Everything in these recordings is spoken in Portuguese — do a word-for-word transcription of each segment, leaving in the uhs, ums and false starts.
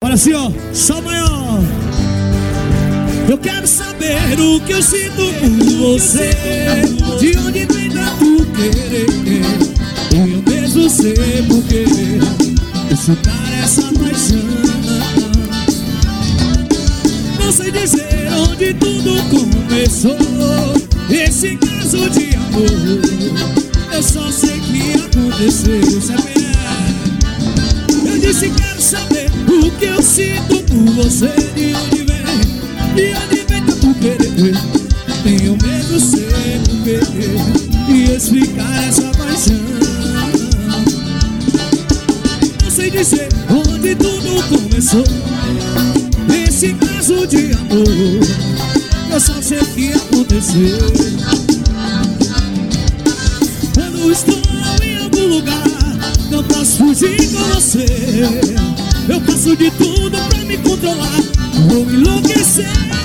Agora sim, ó, Sol maior. Eu quero saber o que eu sinto por você, de onde vem tanto querer, e eu mesmo sei porquê. Escutar essa paixão, não sei dizer onde tudo começou. Esse caso de amor, eu só sei que aconteceu. Sabe? Eu disse quero saber o que eu sinto por você, de onde vem, de onde vem tanto querer. Tenho medo sei porquê, e explicar essa paixão. Não sei dizer onde tudo começou. Esse caso de amor, eu só sei que aconteceu. Quando estou em algum lugar, não posso fugir com você. Eu faço de tudo pra me controlar, vou enlouquecer.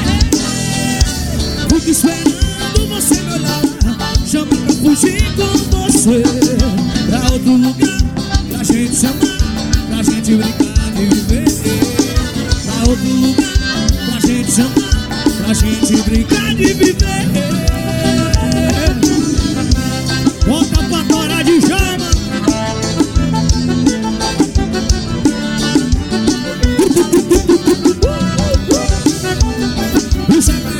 Fico esperando você me olhar, chama pra fugir com você, pra outro lugar, pra gente se amar, pra gente brincar de viver. Pra outro lugar, pra gente se amar, pra gente brincar de viver. Bota pra torar de chama. Isso é